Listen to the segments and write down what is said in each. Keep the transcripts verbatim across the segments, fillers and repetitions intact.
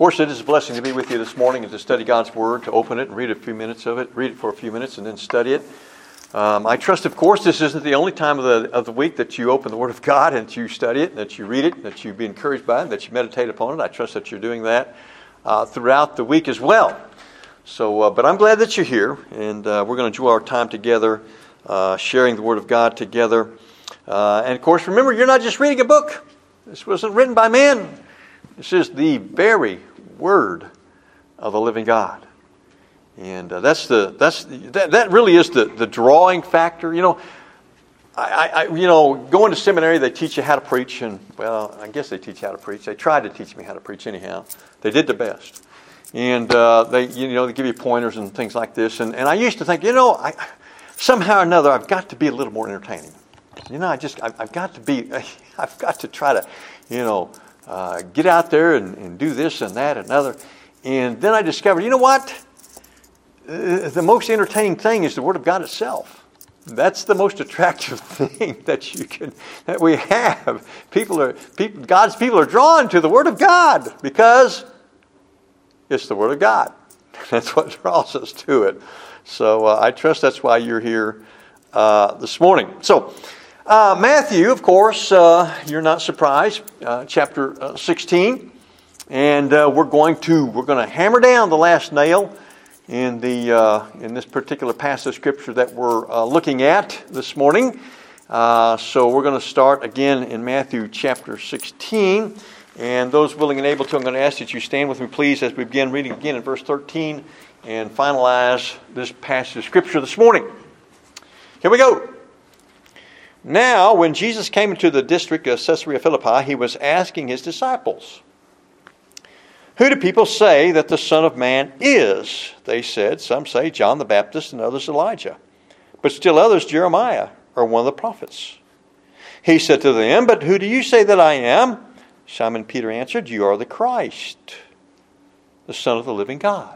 course, it is a blessing to be with you this morning and to study God's Word, to open it and read a few minutes of it, read it for a few minutes and then study it. Um, I trust, of course, this isn't the only time of the of the week that you open the Word of God and that you study it, and that you read it, and that you be encouraged by it, and that you meditate upon it. I trust that you're doing that uh, throughout the week as well. So, uh, but I'm glad that you're here, and uh, we're going to enjoy our time together, uh, sharing the Word of God together. Uh, and, of course, remember, you're not just reading a book. This wasn't written by men. This is the very Word of the living God. And uh, that's the that's the, that that really is the, the drawing factor. You know, I, I you know going to seminary, they teach you how to preach, and well, I guess they teach you how to preach. They tried to teach me how to preach anyhow. They did their best, and uh, they you know they give you pointers and things like this. And, and I used to think, you know, I somehow or another I've got to be a little more entertaining. You know, I just I've, I've got to be I've got to try to you know. Uh, get out there and, and do this and that and another. And then I discovered, you know what? Uh, the most entertaining thing is the Word of God itself. That's the most attractive thing that you can that we have. People are people, God's people are drawn to the Word of God because it's the Word of God. That's what draws us to it. So uh, I trust that's why you're here uh, this morning. So. Uh, Matthew, of course, uh, you're not surprised. Uh, chapter uh, sixteen, and uh, we're going to we're going to hammer down the last nail in the uh, in this particular passage of scripture that we're uh, looking at this morning. Uh, so we're going to start again in Matthew chapter sixteen, and those willing and able to, I'm going to ask that you stand with me, please, as we begin reading again in verse thirteen and finalize this passage of scripture this morning. Here we go. Now, when Jesus came into the district of Caesarea Philippi, he was asking his disciples, "Who do people say that the Son of Man is?" They said, "Some say John the Baptist, and others Elijah, but still others Jeremiah or one of the prophets." He said to them, "But who do you say that I am?" Simon Peter answered, "You are the Christ, the Son of the living God."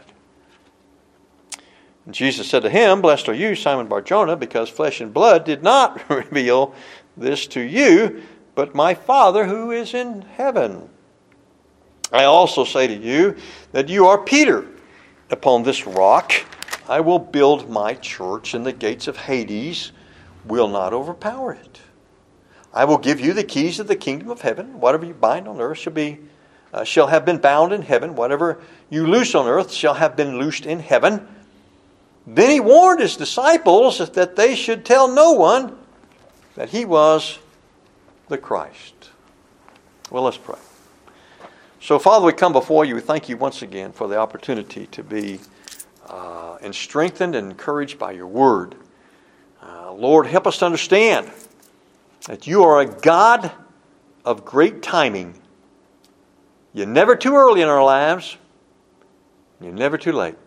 And Jesus said to him, "Blessed are you, Simon Bar-Jonah, because flesh and blood did not reveal this to you, but my Father who is in heaven. I also say to you that you are Peter. Upon this rock I will build my church, and the gates of Hades will not overpower it. I will give you the keys of the kingdom of heaven. Whatever you bind on earth shall be uh, shall have been bound in heaven. Whatever you loose on earth shall have been loosed in heaven." Then he warned his disciples that they should tell no one that he was the Christ. Well, let's pray. So, Father, we come before you. We thank you once again for the opportunity to be uh, and strengthened and encouraged by your word. Uh, Lord, help us to understand that you are a God of great timing. You're never too early in our lives. You're never too late.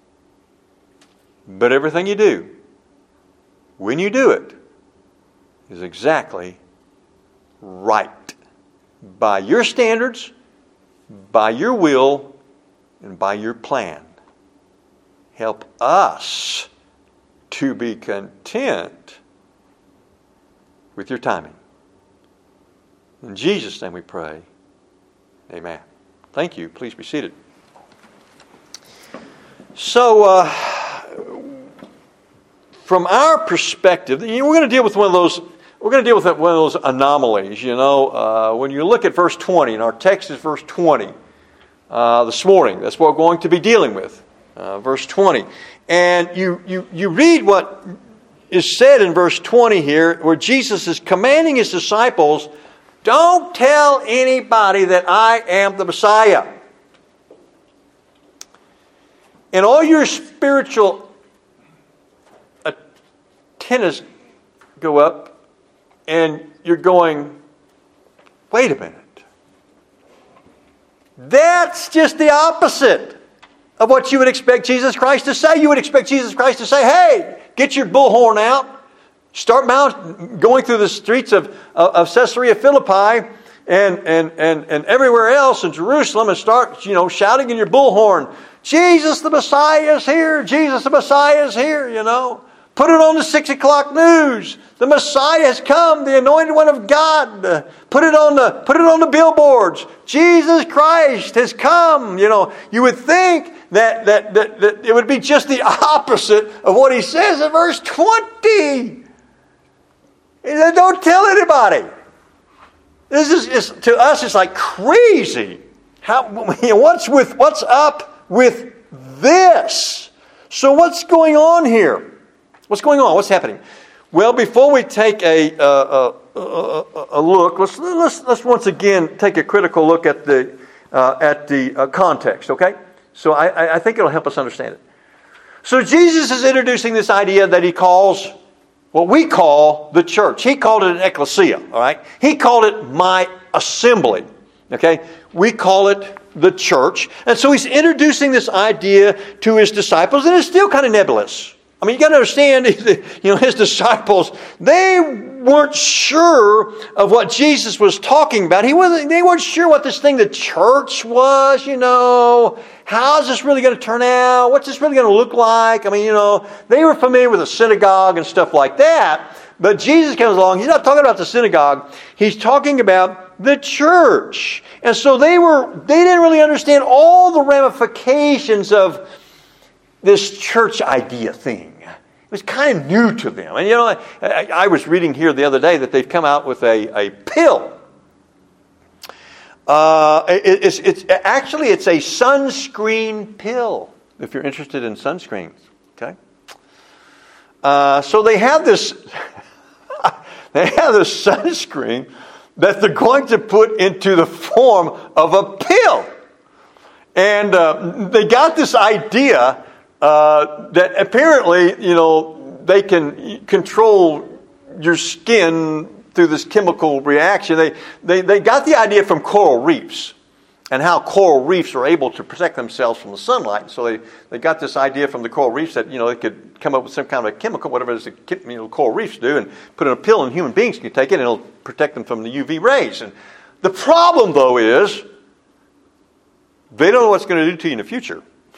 But everything you do, when you do it, is exactly right. By your standards, by your will, and by your plan. Help us to be content with your timing. In Jesus' name we pray. Amen. Thank you. Please be seated. So, uh, from our perspective, we're going to deal with one of those. We're going to deal with one of those anomalies. You know, uh, when you look at verse twenty, and our text is verse twenty uh, this morning. That's what we're going to be dealing with, uh, verse twenty. And you you you read what is said in verse twenty here, where Jesus is commanding his disciples, "Don't tell anybody that I am the Messiah." And all your spiritual antennas go up, and you're going, wait a minute. That's just the opposite of what you would expect Jesus Christ to say. You would expect Jesus Christ to say, "Hey, get your bullhorn out. Start mount, going through the streets of, of Caesarea Philippi and, and, and, and everywhere else in Jerusalem and start, you know, shouting in your bullhorn, 'Jesus the Messiah is here! Jesus the Messiah is here!' You know. Put it on the six o'clock news. The Messiah has come, the anointed one of God. Uh, put it on the put it on the billboards. Jesus Christ has come. You know, you would think that that, that, that it would be just the opposite of what he says in verse twenty. He said, don't tell anybody. This is, is to us, it's like crazy. How you know, what's with what's up with this? So what's going on here? What's going on? What's happening? Well, before we take a uh, a, a, a look, let's let's let's once again take a critical look at the uh, at the uh, context. Okay, so I, I think it'll help us understand it. So Jesus is introducing this idea that he calls what we call the church. He called it an ecclesia. All right, he called it my assembly. Okay, we call it the church, and so he's introducing this idea to his disciples, and it's still kind of nebulous. I mean, you got to understand, you know, his disciples, they weren't sure of what Jesus was talking about. He wasn't, they weren't sure what this thing, the church was, you know. How's this really going to turn out? What's this really going to look like? I mean, you know, they were familiar with the synagogue and stuff like that. But Jesus comes along. He's not talking about the synagogue. He's talking about the church. And so they were, they didn't really understand all the ramifications of this church idea thing. It was kind of new to them. And you know, I, I was reading here the other day that they've come out with a, a pill. Uh, it, it's, it's actually it's a sunscreen pill. If you're interested in sunscreens, okay. Uh, so they have this. They have this sunscreen that they're going to put into the form of a pill, and uh, they got this idea. Uh, that apparently, you know, they can control your skin through this chemical reaction. They, they they got the idea from coral reefs and how coral reefs are able to protect themselves from the sunlight. So they, they got this idea from the coral reefs that, you know, they could come up with some kind of a chemical, whatever it is the you know, coral reefs do, and put in a pill, and human beings can take it, and it'll protect them from the U V rays. And the problem, though, is they don't know what's going to do to you in the future.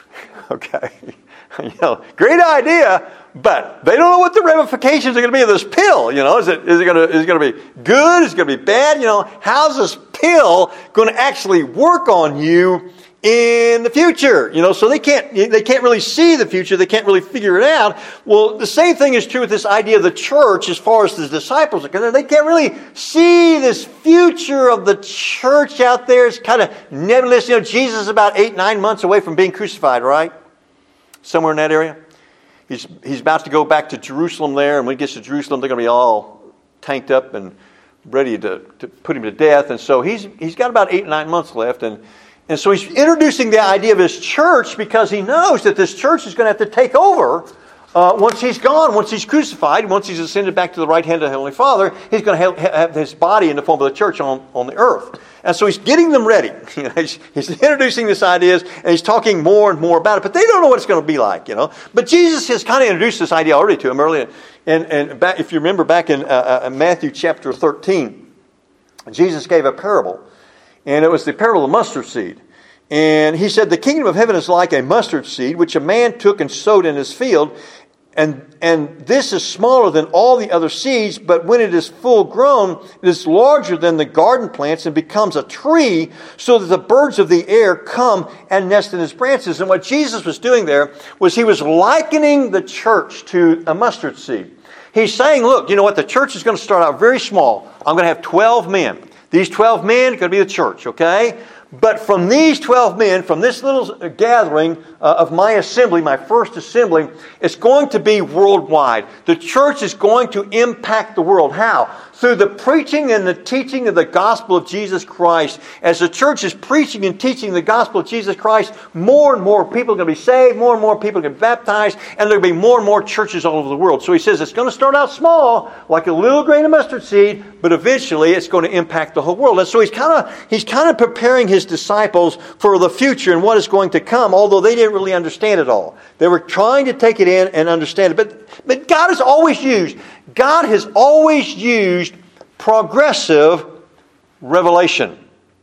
Okay. You know, great idea, but they don't know what the ramifications are going to be of this pill. You know, is it is it going to is it going to be good? Is it going to be bad? You know, how's this pill going to actually work on you in the future? You know, so they can't they can't really see the future. They can't really figure it out. Well, the same thing is true with this idea of the church as far as the disciples are concerned. They can't really see this future of the church out there. It's kind of nebulous. You know, Jesus is about eight nine months away from being crucified, right? Somewhere in that area. He's he's about to go back to Jerusalem there, and when he gets to Jerusalem, they're going to be all tanked up and ready to, to put him to death. And so he's he's got about eight, nine months left. And, and so he's introducing the idea of his church because he knows that this church is going to have to take over uh, once he's gone, once he's crucified, once he's ascended back to the right hand of the Heavenly Father. He's going to have, have his body in the form of the church on, on the earth. And so he's getting them ready. You know, he's, he's introducing these ideas, and he's talking more and more about it. But they don't know what it's going to be like, you know. But Jesus has kind of introduced this idea already to them earlier. And, and back, if you remember back in uh, uh, Matthew chapter thirteen, Jesus gave a parable. And it was the parable of the mustard seed. And he said, the kingdom of heaven is like a mustard seed, which a man took and sowed in his field. And, and this is smaller than all the other seeds, but when it is full grown, it is larger than the garden plants and becomes a tree, so that the birds of the air come and nest in its branches. And what Jesus was doing there was he was likening the church to a mustard seed. He's saying, look, you know what? The church is going to start out very small. I'm going to have twelve men. These twelve men are going to be the church, okay? But from these twelve men, from this little gathering uh, of my assembly, my first assembly, it's going to be worldwide. The church is going to impact the world. How? Through the preaching and the teaching of the gospel of Jesus Christ. As the church is preaching and teaching the gospel of Jesus Christ, more and more people are going to be saved, more and more people are going to be baptized, and there will be more and more churches all over the world. So he says it's going to start out small, like a little grain of mustard seed, but eventually it's going to impact the whole world. And so he's kind of he's kind of preparing his disciples for the future and what is going to come, although they didn't really understand it all. They were trying to take it in and understand it. But, but God has always used, God has always used progressive revelation.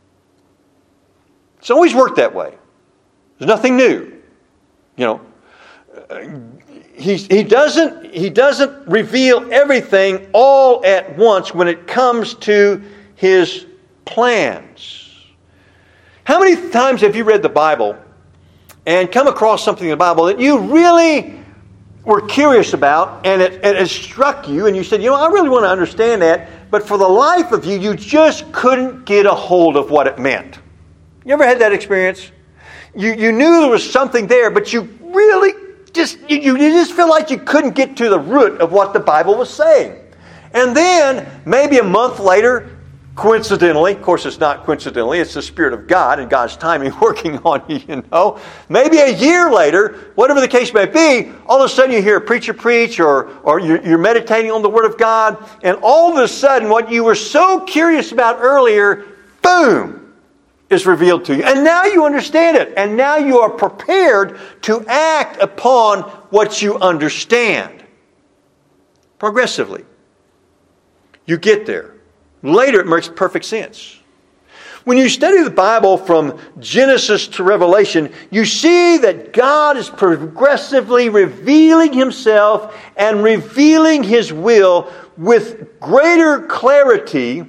It's always worked that way. There's nothing new. You know, he, he, doesn't, he doesn't reveal everything all at once when it comes to His plans. How many times have you read the Bible and come across something in the Bible that you really were curious about, and it, it, it struck you, and you said, you know, I really want to understand that, but for the life of you, you just couldn't get a hold of what it meant. You ever had that experience? You, you knew there was something there, but you really just, you, you just feel like you couldn't get to the root of what the Bible was saying. And then, maybe a month later, coincidentally, of course it's not coincidentally, it's the Spirit of God and God's timing working on you, you know. Maybe a year later, whatever the case may be, all of a sudden you hear a preacher preach, or, or you're, you're meditating on the Word of God, and all of a sudden what you were so curious about earlier, boom, is revealed to you. And now you understand it. And now you are prepared to act upon what you understand. Progressively. You get there. Later, it makes perfect sense. When you study the Bible from Genesis to Revelation, you see that God is progressively revealing Himself and revealing His will with greater clarity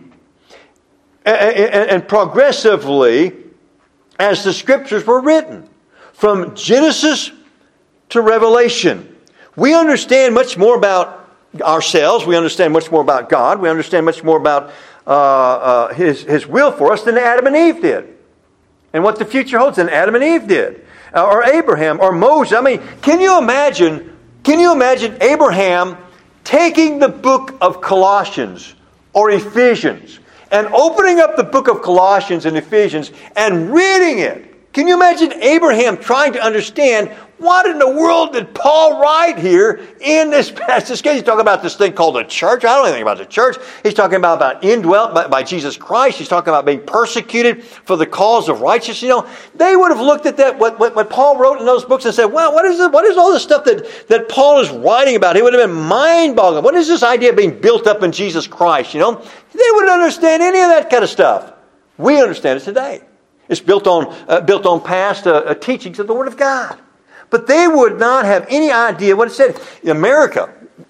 and progressively as the Scriptures were written. From Genesis to Revelation, we understand much more about ourselves. We understand much more about God. We understand much more about uh, uh, His, His will for us than Adam and Eve did. And what the future holds than Adam and Eve did. Uh, or Abraham or Moses. I mean, can you imagine, can you imagine Abraham taking the book of Colossians or Ephesians and opening up the book of Colossians and Ephesians and reading it? Can you imagine Abraham trying to understand, what in the world did Paul write here in this passage? He's talking about this thing called the church. I don't know anything about the church. He's talking about, about indwelt by, by Jesus Christ. He's talking about being persecuted for the cause of righteousness. You know, they would have looked at that, what, what, what Paul wrote in those books and said, well, what is it? What is all this stuff that, that Paul is writing about? It would have been mind-boggling. What is this idea of being built up in Jesus Christ? You know, they wouldn't understand any of that kind of stuff. We understand it today. It's built on, uh, built on past uh, teachings of the Word of God. But they would not have any idea what it said. In America,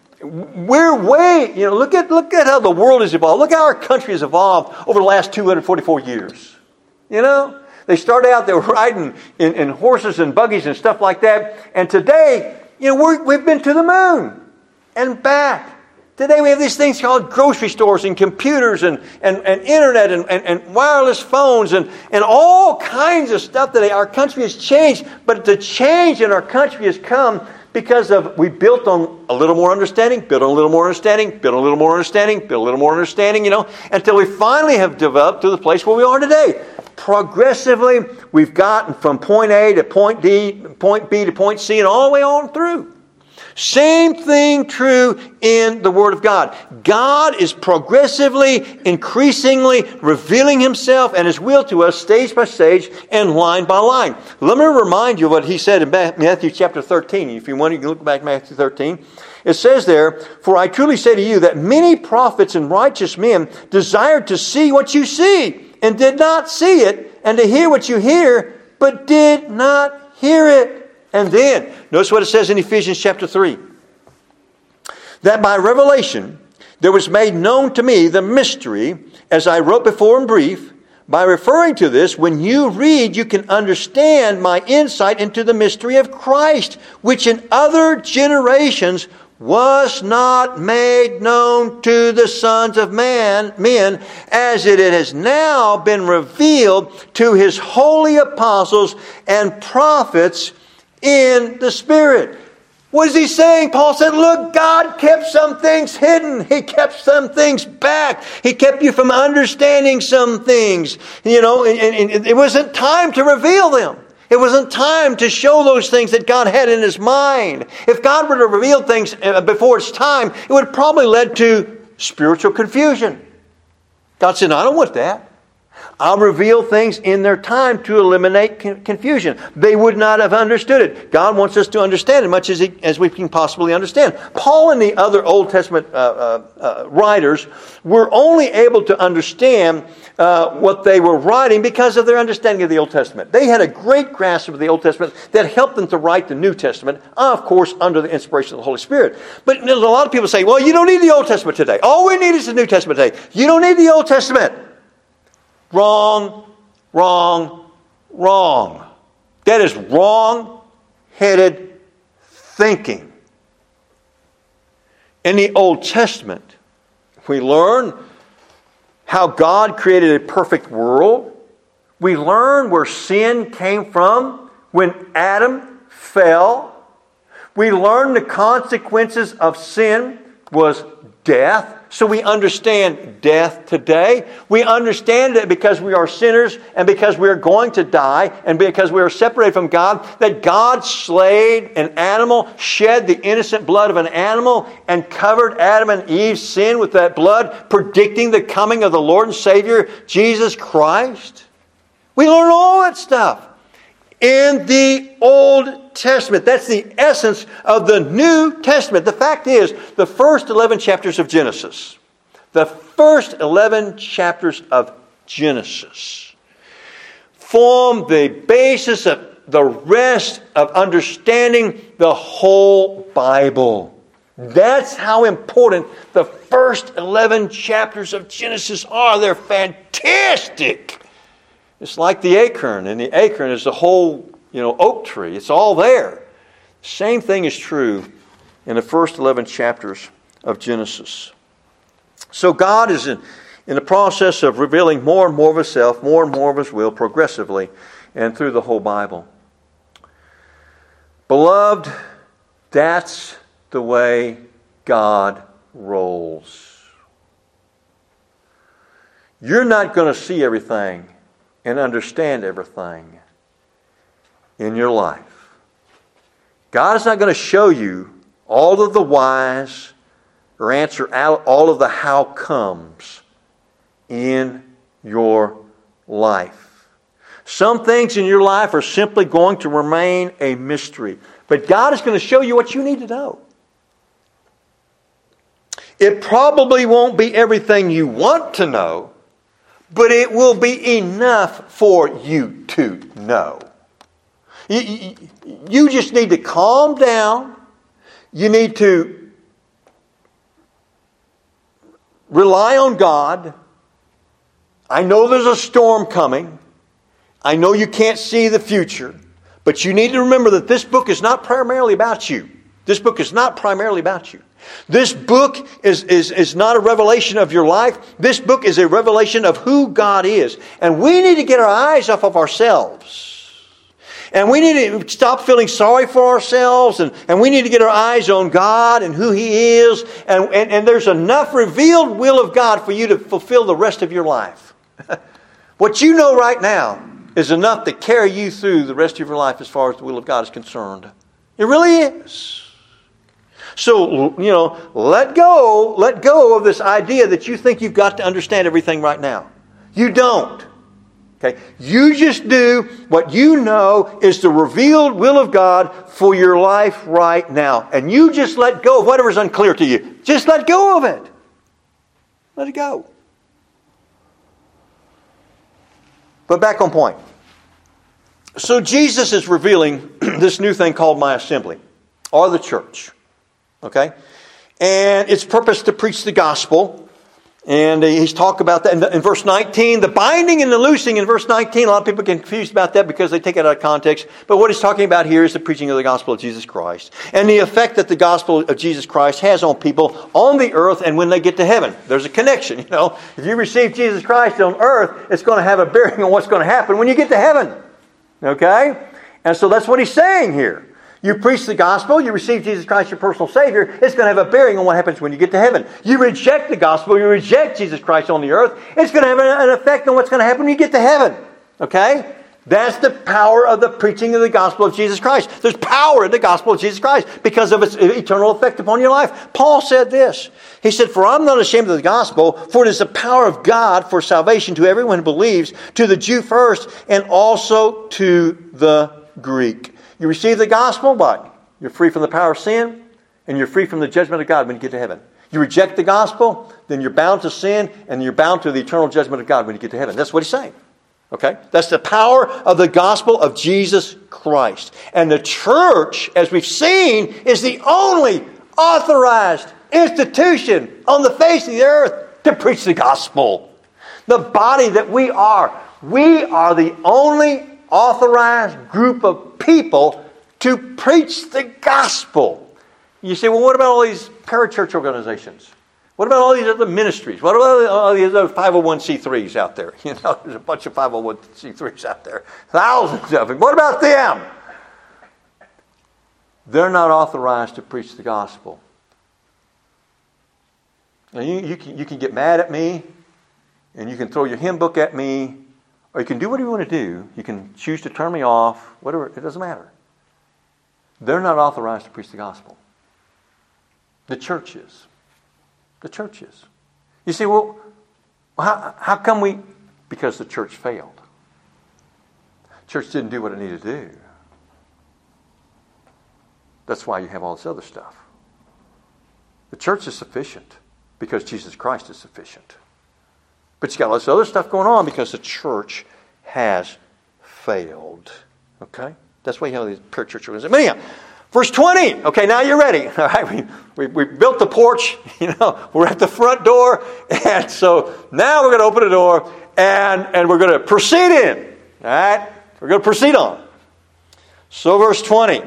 we're way, you know, look at look at how the world has evolved. Look how our country has evolved over the last two hundred forty-four years. You know? They started out, they were riding in, in horses and buggies and stuff like that. And today, you know, we're, we've been to the moon and back. Today we have these things called grocery stores and computers and, and, and internet and, and, and wireless phones and, and all kinds of stuff that our country has changed. But the change in our country has come because of we built on a little more understanding, built on a little more understanding, built on a little more understanding, built a little more understanding, you know, until we finally have developed to the place where we are today. Progressively, we've gotten from point A to point D, point B to point C, and all the way on through. Same thing true in the Word of God. God is progressively, increasingly revealing Himself and His will to us stage by stage and line by line. Let me remind you of what He said in Matthew chapter thirteen. If you want, you can look back at Matthew thirteen. It says there, "For I truly say to you that many prophets and righteous men desired to see what you see and did not see it, and to hear what you hear, but did not hear it." And then, notice what it says in Ephesians chapter three. "That by revelation there was made known to me the mystery, as I wrote before in brief." By referring to this, when you read, you can understand my insight into the mystery of Christ, which in other generations was not made known to the sons of man, men, as it has now been revealed to His holy apostles and prophets in the Spirit. What is he saying? Paul said, look, God kept some things hidden. He kept some things back. He kept you from understanding some things. You know, and, and it wasn't time to reveal them. It wasn't time to show those things that God had in His mind. If God were to reveal things before it's time, it would probably lead to spiritual confusion. God said, no, I don't want that. I'll reveal things in their time to eliminate confusion. They would not have understood it. God wants us to understand as much as, he, as we can possibly understand. Paul and the other Old Testament uh, uh, uh, writers were only able to understand uh, what they were writing because of their understanding of the Old Testament. They had a great grasp of the Old Testament that helped them to write the New Testament, of course, under the inspiration of the Holy Spirit. But there's a lot of people say, well, you don't need the Old Testament today. All we need is the New Testament today. You don't need the Old Testament. Wrong, wrong, wrong. That is wrong-headed thinking. In the Old Testament, we learn how God created a perfect world. We learn where sin came from when Adam fell. We learn the consequences of sin was death. So we understand death today. We understand it because we are sinners and because we are going to die and because we are separated from God, that God slayed an animal, shed the innocent blood of an animal, and covered Adam and Eve's sin with that blood, predicting the coming of the Lord and Savior, Jesus Christ. We learn all that stuff in the Old Testament. That's the essence of the New Testament. The fact is, the first eleven chapters of Genesis, the first eleven chapters of Genesis form the basis of the rest of understanding the whole Bible. That's how important the first eleven chapters of Genesis are. They're fantastic. It's like the acorn, and the acorn is the whole, you know, oak tree. It's all there. Same thing is true in the first eleven chapters of Genesis. So God is in, in the process of revealing more and more of Himself, more and more of His will, progressively, and through the whole Bible. Beloved, that's the way God rolls. You're not going to see everything and understand everything in your life. God is not going to show you all of the whys or answer all of the how comes in your life. Some things in your life are simply going to remain a mystery. But God is going to show you what you need to know. It probably won't be everything you want to know, but it will be enough for you to know. You, you just need to calm down. You need to rely on God. I know there's a storm coming. I know you can't see the future. But you need to remember that this book is not primarily about you. This book is not primarily about you. This book is, is, is not a revelation of your life. This book is a revelation of who God is. And we need to get our eyes off of ourselves. And we need to stop feeling sorry for ourselves. And, and we need to get our eyes on God and who He is. And, and, and there's enough revealed will of God for you to fulfill the rest of your life. What you know right now is enough to carry you through the rest of your life as far as the will of God is concerned. It really is. So, you know, let go, let go of this idea that you think you've got to understand everything right now. You don't. Okay? You just do what you know is the revealed will of God for your life right now. And you just let go of whatever's unclear to you. Just let go of it. Let it go. But back on point. So Jesus is revealing this new thing called my assembly, or the church. Okay? And its purpose to preach the gospel. And he's talked about that in, in verse nineteen. The binding and the loosing in verse nineteen. A lot of people get confused about that because they take it out of context. But what he's talking about here is the preaching of the gospel of Jesus Christ. And the effect that the gospel of Jesus Christ has on people on the earth and when they get to heaven. There's a connection, you know. If you receive Jesus Christ on earth, it's going to have a bearing on what's going to happen when you get to heaven. Okay? And so that's what he's saying here. You preach the gospel, you receive Jesus Christ, your personal Savior, it's going to have a bearing on what happens when you get to heaven. You reject the gospel, you reject Jesus Christ on the earth, it's going to have an effect on what's going to happen when you get to heaven. Okay? That's the power of the preaching of the gospel of Jesus Christ. There's power in the gospel of Jesus Christ because of its eternal effect upon your life. Paul said this. He said, "For I'm not ashamed of the gospel, for it is the power of God for salvation to everyone who believes, to the Jew first, and also to the Greek." You receive the gospel, but you're free from the power of sin, and you're free from the judgment of God when you get to heaven. You reject the gospel, then you're bound to sin, and you're bound to the eternal judgment of God when you get to heaven. That's what he's saying. Okay? That's the power of the gospel of Jesus Christ. And the church, as we've seen, is the only authorized institution on the face of the earth to preach the gospel. The body that we are, we are the only authorized group of people to preach the gospel. You say, well, what about all these parachurch organizations? What about all these other ministries? What about all these other five oh one c threes out there? You know, there's a bunch of five oh one c threes out there. Thousands of them. What about them? They're not authorized to preach the gospel. Now, you, you, can, you can get mad at me, and you can throw your hymn book at me, or you can do whatever you want to do. You can choose to turn me off, whatever. It doesn't matter. They're not authorized to preach the gospel. The church is. The church is. You say, well, how, how come we... Because the church failed. Church didn't do what it needed to do. That's why you have all this other stuff. The church is sufficient because Jesus Christ is sufficient. But you got all this other stuff going on because the church has failed. Okay? That's why you have these parachurch organizations. But anyhow, verse twenty. Okay, now you're ready. All right, we, we, we built the porch. You know, we're at the front door. And so now we're going to open the door and, and we're going to proceed in. All right? We're going to proceed on. So verse twenty.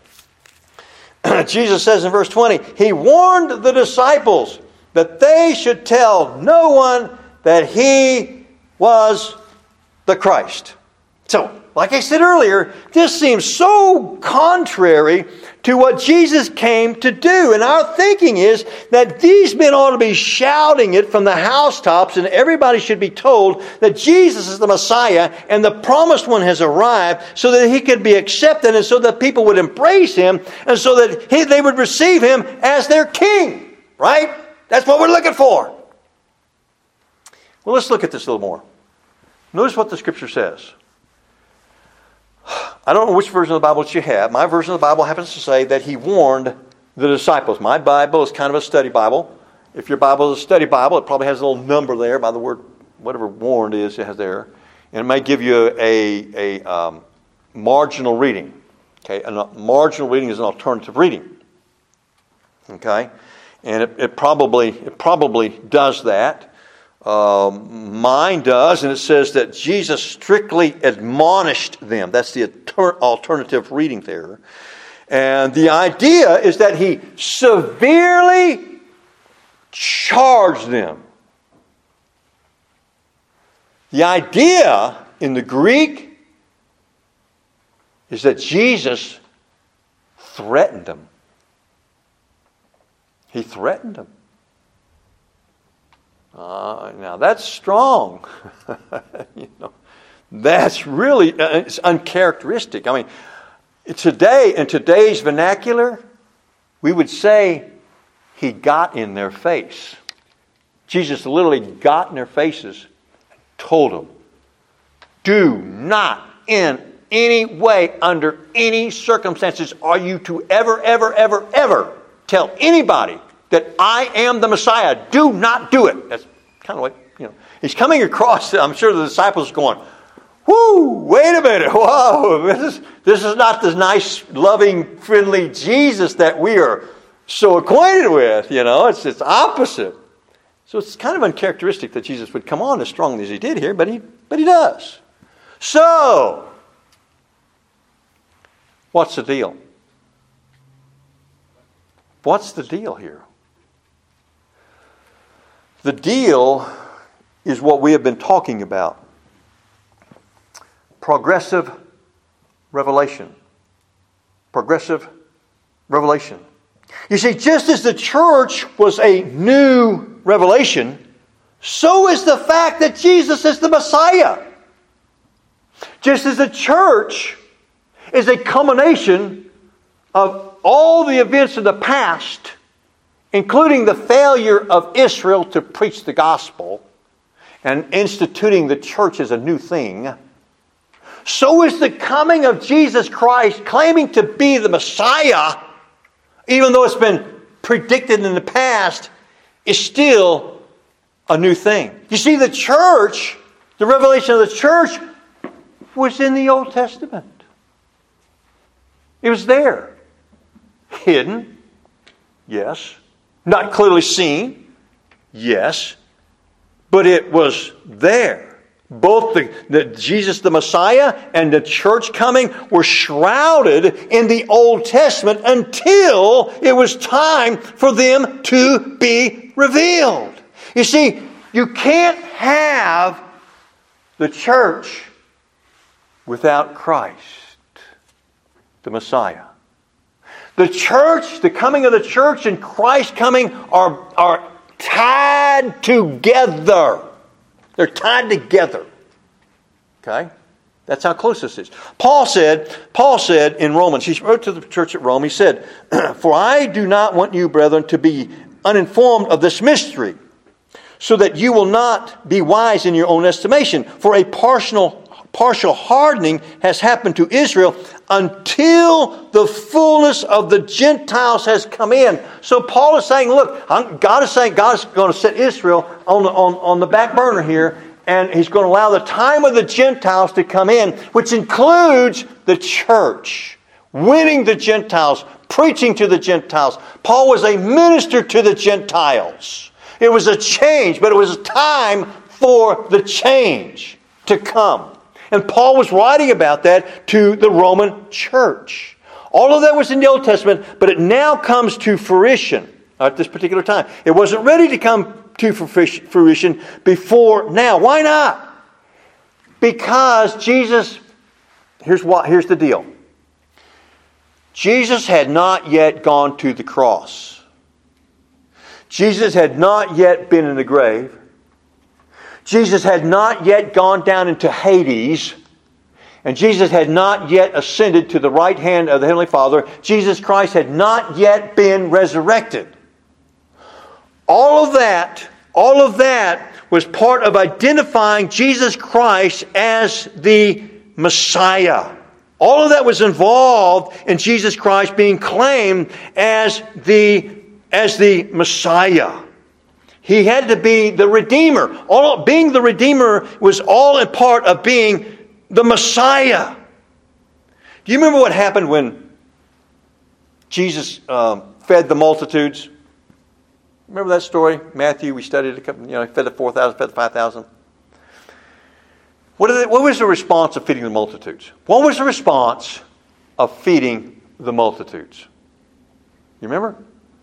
Jesus says in verse twenty, He warned the disciples that they should tell no one that He was the Christ. So, like I said earlier, this seems so contrary to what Jesus came to do. And our thinking is that these men ought to be shouting it from the housetops, and everybody should be told that Jesus is the Messiah and the promised one has arrived so that He could be accepted and so that people would embrace Him and so that he, they would receive Him as their King. Right? That's what we're looking for. Well, let's look at this a little more. Notice what the Scripture says. I don't know which version of the Bible that you have. My version of the Bible happens to say that He warned the disciples. My Bible is kind of a study Bible. If your Bible is a study Bible, it probably has a little number there by the word, whatever warned is, it has there. And it may give you a, a um, marginal reading. Okay, a marginal reading is an alternative reading. Okay, and it, it probably it probably does that. Um, mine does, and it says that Jesus strictly admonished them. That's the alternative reading there. And the idea is that He severely charged them. The idea in the Greek is that Jesus threatened them. He threatened them. Uh, now that's strong. you know, that's really uh, it's uncharacteristic. I mean, today in today's vernacular, we would say He got in their face. Jesus literally got in their faces and told them, "Do not in any way, under any circumstances, are you to ever, ever, ever, ever tell anybody that I am the Messiah. Do not do it." That's kind of like, you know, He's coming across, I'm sure the disciples are going, whoo, wait a minute, whoa, this is, this is not the nice, loving, friendly Jesus that we are so acquainted with, you know, it's it's opposite. So it's kind of uncharacteristic that Jesus would come on as strongly as He did here, but He but He does. So, what's the deal? What's the deal here? The deal is what we have been talking about. Progressive revelation. Progressive revelation. You see, just as the church was a new revelation, so is the fact that Jesus is the Messiah. Just as the church is a culmination of all the events of the past, including the failure of Israel to preach the gospel and instituting the church as a new thing, so is the coming of Jesus Christ, claiming to be the Messiah, even though it's been predicted in the past, is still a new thing. You see, the church, the revelation of the church was in the Old Testament. It was there. Hidden, yes. Not clearly seen, yes. But it was there. Both the, the Jesus the Messiah and the church coming were shrouded in the Old Testament until it was time for them to be revealed. You see, you can't have the church without Christ, the Messiah. The church, the coming of the church and Christ coming are, are tied together. They're tied together. Okay? That's how close this is. Paul said, Paul said in Romans, he wrote to the church at Rome, he said, "For I do not want you, brethren, to be uninformed of this mystery, so that you will not be wise in your own estimation. For a partial partial hardening has happened to Israel until the fullness of the Gentiles has come in." So Paul is saying, look, God is saying God is going to set Israel on the, on, on the back burner here, and He's going to allow the time of the Gentiles to come in, which includes the church, winning the Gentiles, preaching to the Gentiles. Paul was a minister to the Gentiles. It was a change, but it was a time for the change to come. And Paul was writing about that to the Roman church. All of that was in the Old Testament, but it now comes to fruition at this particular time. It wasn't ready to come to fruition before now. Why not? Because Jesus, here's what, here's the deal. Jesus had not yet gone to the cross. Jesus had not yet been in the grave. Jesus had not yet gone down into Hades. And Jesus had not yet ascended to the right hand of the Heavenly Father. Jesus Christ had not yet been resurrected. All of that, all of that was part of identifying Jesus Christ as the Messiah. All of that was involved in Jesus Christ being claimed as the, as the Messiah. He had to be the Redeemer. All, being the Redeemer was all in part of being the Messiah. Do you remember what happened when Jesus um, fed the multitudes? Remember that story? Matthew, we studied a couple, you know, he fed the four thousand, fed the five thousand. What, did they, what was the response of feeding the multitudes? What was the response of feeding the multitudes? You remember?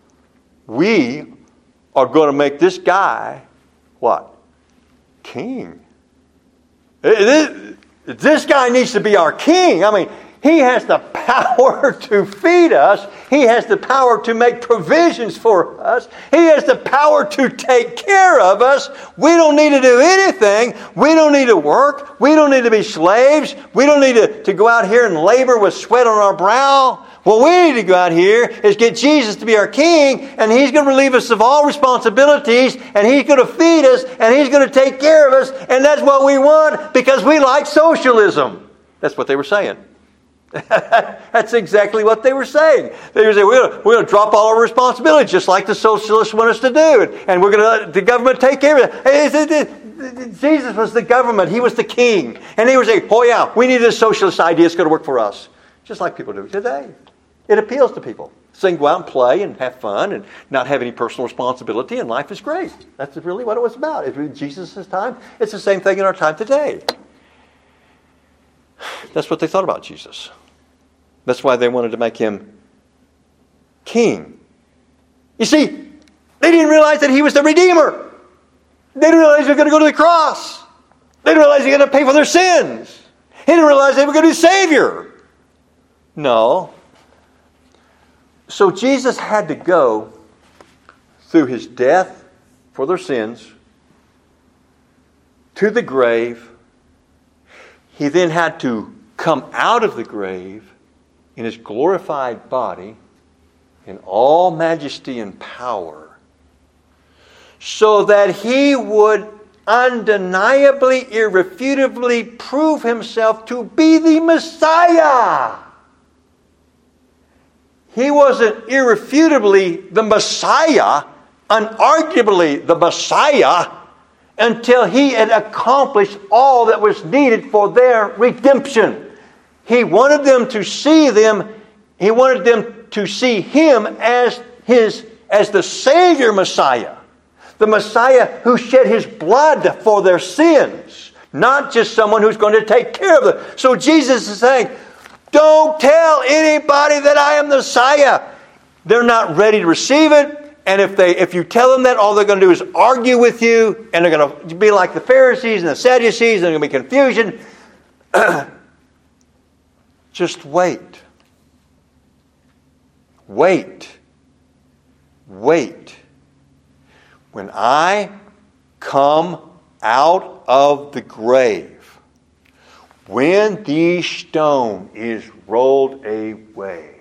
We are going to make this guy, what? King. This, this guy needs to be our king. I mean, he has the power to feed us. He has the power to make provisions for us. He has the power to take care of us. We don't need to do anything. We don't need to work. We don't need to be slaves. We don't need to, to go out here and labor with sweat on our brow. What we need to go out here is get Jesus to be our king, and He's going to relieve us of all responsibilities, and He's going to feed us, and He's going to take care of us, and that's what we want because we like socialism. That's what they were saying. That's exactly what they were saying. They were saying, we're going, to, we're going to drop all our responsibilities just like the socialists want us to do, and we're going to let the government take care of it. Jesus was the government. He was the king. And they were saying, oh yeah, we need this socialist idea. It's going to work for us. Just like people do today. It appeals to people. So they can go out and play and have fun and not have any personal responsibility, and life is great. That's really what it was about. In Jesus' time, it's the same thing in our time today. That's what they thought about Jesus. That's why they wanted to make Him king. You see, they didn't realize that He was the Redeemer. They didn't realize He was going to go to the cross. They didn't realize He was going to pay for their sins. He didn't realize they were going to be Savior. No. So Jesus had to go through His death for their sins to the grave. He then had to come out of the grave in His glorified body in all majesty and power so that He would undeniably, irrefutably prove Himself to be the Messiah. He wasn't irrefutably the Messiah unarguably the Messiah until he had accomplished all that was needed for their redemption. He wanted them to see them, he wanted them to see him as his as the Savior Messiah. The Messiah who shed his blood for their sins. Not just someone who's going to take care of them. So Jesus is saying, don't tell anybody that I am the Messiah. They're not ready to receive it. And if they, if you tell them that, all they're going to do is argue with you. And they're going to be like the Pharisees and the Sadducees. And there's going to be confusion. Just wait. Wait. Wait. When I come out of the grave, when the stone is rolled away,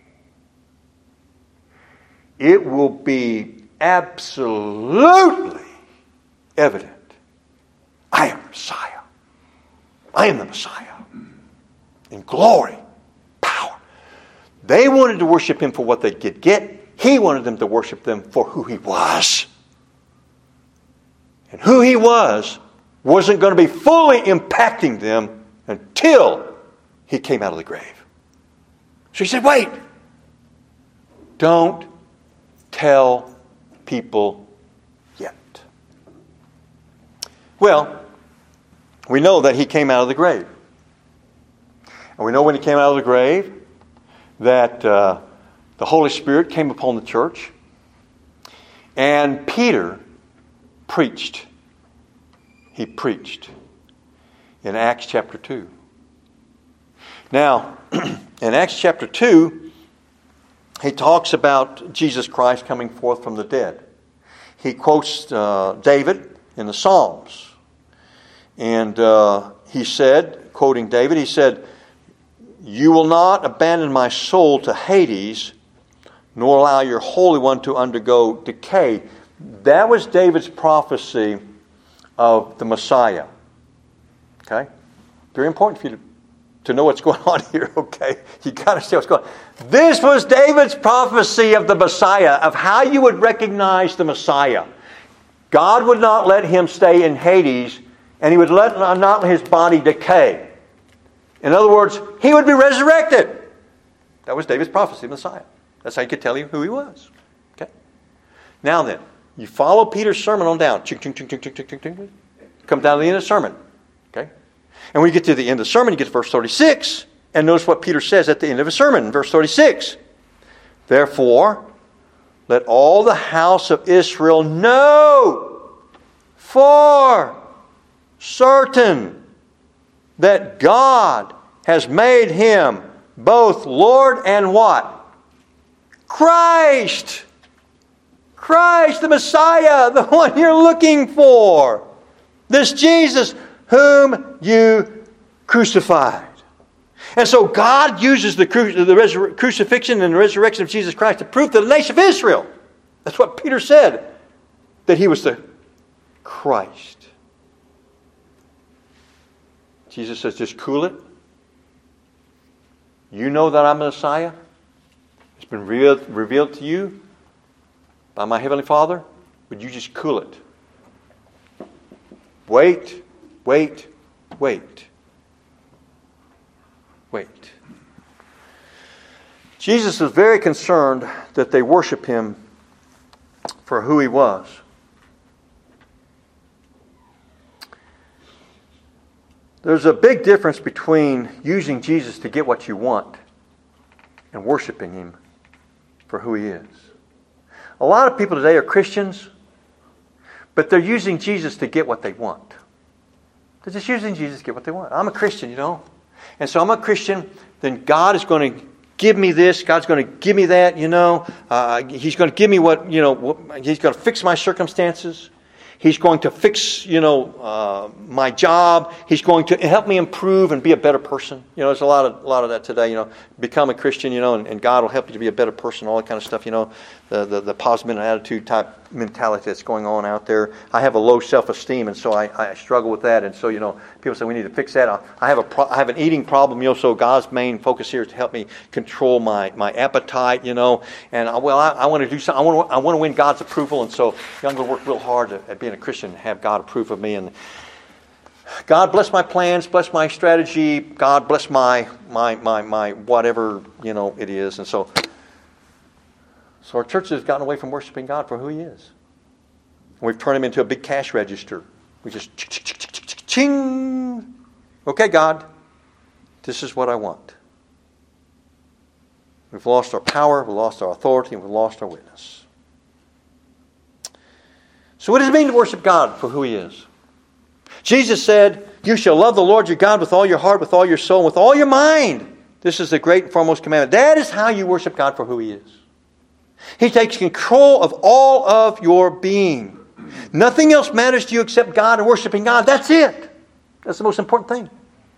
it will be absolutely evident. I am the Messiah. I am the Messiah. In glory, power. They wanted to worship him for what they could get. He wanted them to worship them for who he was. And who he was wasn't going to be fully impacting them until he came out of the grave. So he said, wait. Don't tell people yet. Well, we know that he came out of the grave. And we know when he came out of the grave that uh, the Holy Spirit came upon the church. And Peter preached. He preached in Acts chapter two. Now, in Acts chapter two, he talks about Jesus Christ coming forth from the dead. He quotes uh, David in the Psalms. And uh, he said, quoting David, he said, "You will not abandon my soul to Hades, nor allow your Holy One to undergo decay." That was David's prophecy of the Messiah. Okay? Very important for you to, to know what's going on here, okay? You got to understand what's going on. This was David's prophecy of the Messiah, of how you would recognize the Messiah. God would not let him stay in Hades, and he would let not let his body decay. In other words, he would be resurrected. That was David's prophecy of the Messiah. That's how you could tell you who he was. Okay? Now then, you follow Peter's sermon on down. Ching, ching, ching, ching, ching, ching, ching, ching. Come down to the end of the sermon. Okay? And when you get to the end of the sermon, you get to verse thirty-six. And notice what Peter says at the end of his sermon in verse thirty-six. "Therefore, let all the house of Israel know for certain that God has made him both Lord and" what? Christ! Christ, the Messiah, the one you're looking for. This Jesus whom you crucified. And so God uses the, cru- the resur- crucifixion and the resurrection of Jesus Christ to prove to the nation of Israel. That's what Peter said, that he was the Christ. Jesus says, just cool it. You know that I'm the Messiah. It's been revealed, revealed to you by my Heavenly Father. Would you just cool it? Wait, wait, wait. Wait. Jesus was very concerned that they worship him for who he was. There's a big difference between using Jesus to get what you want and worshiping him for who he is. A lot of people today are Christians, but they're using Jesus to get what they want. They're just using Jesus to get what they want. I'm a Christian, you know. And so I'm a Christian, then God is going to give me this, God's going to give me that, you know. Uh, he's going to give me what, you know, what, he's going to fix my circumstances. He's going to fix, you know, uh, my job. He's going to help me improve and be a better person. You know, there's a lot of a lot of that today. You know, become a Christian, you know, and, and God will help you to be a better person. All that kind of stuff. You know, the the, the positive attitude type mentality that's going on out there. I have a low self-esteem, and so I, I struggle with that. And so, you know, people say we need to fix that. I have a pro- I have an eating problem, you know. So God's main focus here is to help me control my, my appetite, you know. And I, well, I, I want to do something. I want to I want to win God's approval, and so I'm going to work real hard at, at being a Christian and have God approve of me. And God bless my plans, bless my strategy. God bless my my my my whatever, you know, it is. And so. So our church has gotten away from worshiping God for who He is. We've turned Him into a big cash register. We just ching. Okay, God, this is what I want. We've lost our power, we've lost our authority, and we've lost our witness. So what does it mean to worship God for who He is? Jesus said, "You shall love the Lord your God with all your heart, with all your soul, and with all your mind." This is the great and foremost commandment. That is how you worship God for who He is. He takes control of all of your being. Nothing else matters to you except God and worshiping God. That's it. That's the most important thing.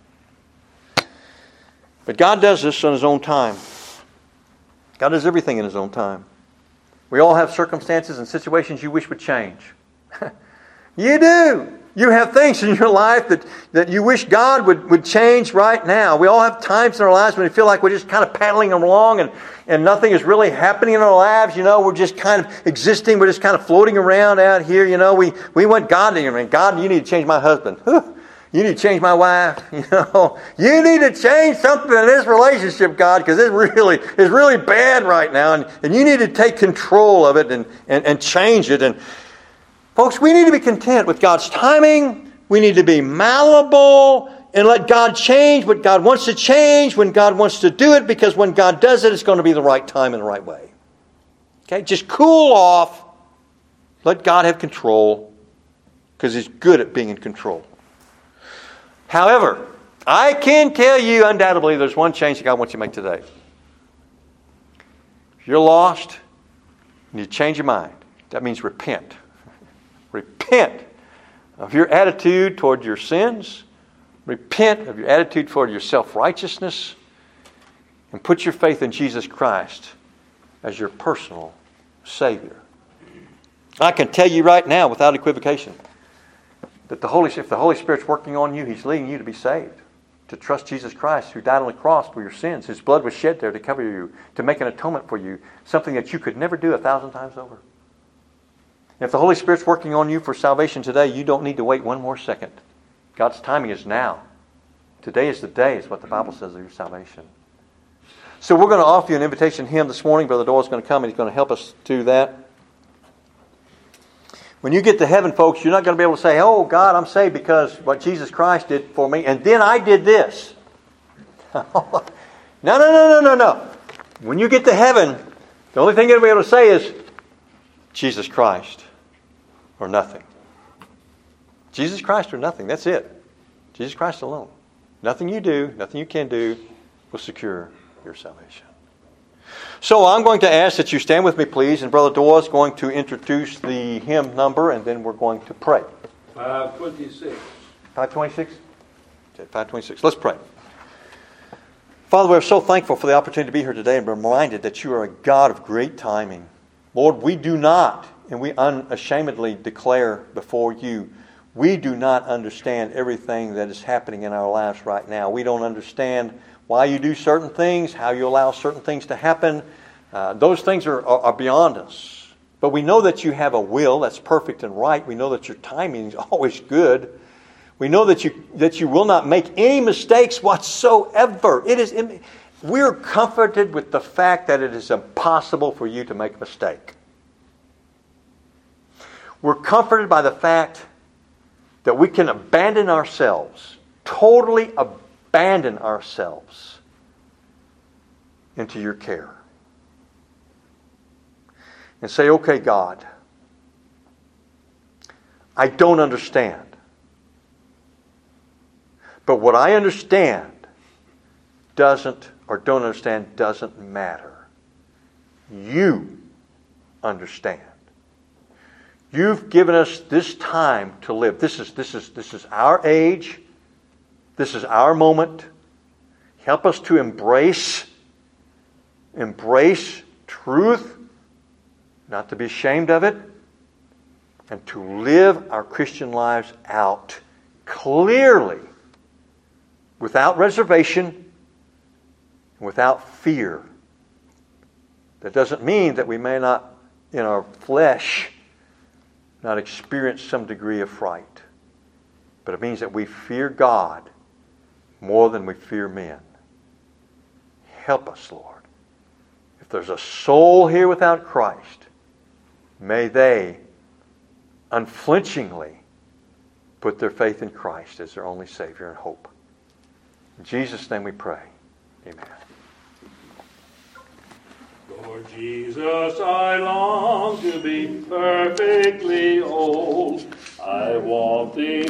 But God does this on His own time. God does everything in His own time. We all have circumstances and situations you wish would change. You do. You have things in your life that, that you wish God would, would change right now. We all have times in our lives when we feel like we're just kind of paddling along and, and nothing is really happening in our lives. You know, we're just kind of existing. We're just kind of floating around out here. You know, we, we want God to, I mean, God, you need to change my husband. You need to change my wife. You know, you need to change something in this relationship, God, because it's really, it's really bad right now. And, and you need to take control of it and, and, and change it. And folks, we need to be content with God's timing. We need to be malleable and let God change what God wants to change when God wants to do it, because when God does it, it's going to be the right time and the right way. Okay? Just cool off. Let God have control, because He's good at being in control. However, I can tell you undoubtedly there's one change that God wants you to make today. If you're lost and you change your mind, that means repent. Repent of your attitude toward your sins. Repent of your attitude toward your self-righteousness. And put your faith in Jesus Christ as your personal Savior. I can tell you right now without equivocation that the Holy, if the Holy Spirit's working on you, He's leading you to be saved. To trust Jesus Christ, who died on the cross for your sins. His blood was shed there to cover you, to make an atonement for you. Something that you could never do a thousand times over. If the Holy Spirit's working on you for salvation today, you don't need to wait one more second. God's timing is now. Today is the day, is what the Bible says, of your salvation. So we're going to offer you an invitation hymn this morning. Brother Doyle's going to come and he's going to help us do that. When you get to heaven, folks, you're not going to be able to say, "Oh, God, I'm saved because what Jesus Christ did for me, and then I did this." No, no, no, no, no, no. When you get to heaven, the only thing you're going to be able to say is, Jesus Christ. Or nothing. Jesus Christ or nothing. That's it. Jesus Christ alone. Nothing you do, nothing you can do will secure your salvation. So I'm going to ask that you stand with me, please, and Brother Doyle is going to introduce the hymn number, and then we're going to pray. five twenty-six. five twenty-six? Okay, five twenty-six. Let's pray. Father, we're so thankful for the opportunity to be here today and be reminded that you are a God of great timing. Lord, we do not, and we unashamedly declare before you, we do not understand everything that is happening in our lives right now. We don't understand why you do certain things, how you allow certain things to happen. Uh, those things are, are, are beyond us. But we know that you have a will that's perfect and right. We know that your timing is always good. We know that you that you will not make any mistakes whatsoever. It is. We're comforted with the fact that it is impossible for you to make a mistake. We're comforted by the fact that we can abandon ourselves, totally abandon ourselves into your care. And say, "Okay, God, I don't understand. But what I understand doesn't, or don't understand, doesn't matter. You understand. You've given us this time to live. This is, this is, this is our age. This is our moment. Help us to embrace, embrace truth, not to be ashamed of it, and to live our Christian lives out clearly, without reservation, without fear. That doesn't mean that we may not, in our flesh, not experience some degree of fright. But it means that we fear God more than we fear men. Help us, Lord. If there's a soul here without Christ, may they unflinchingly put their faith in Christ as their only Savior and hope. In Jesus' name we pray. Amen. Lord Jesus, I long to be perfectly old. I want Thee